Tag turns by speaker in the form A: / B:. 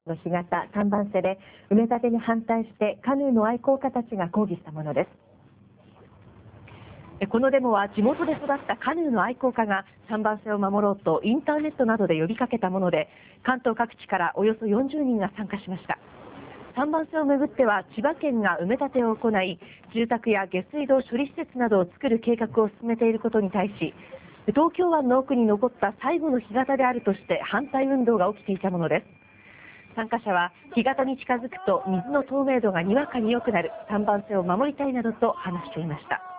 A: の干潟3番瀬で埋め立てに反対してカヌーの愛好家たちが抗議したものです。このデモは地元で育ったカヌーの愛好家が3番瀬を守ろうとインターネットなどで呼びかけたもので、関東各地からおよそ40人が参加しました。3番瀬をめぐっては千葉県が埋め立てを行い、住宅や下水道処理施設などを作る計画を進めていることに対し、東京湾の奥に残った最後の干潟であるとして反対運動が起きていたものです。参加者は干潟に近づくと水の透明度がにわかに良くなる、3番瀬を守りたいなどと話していました。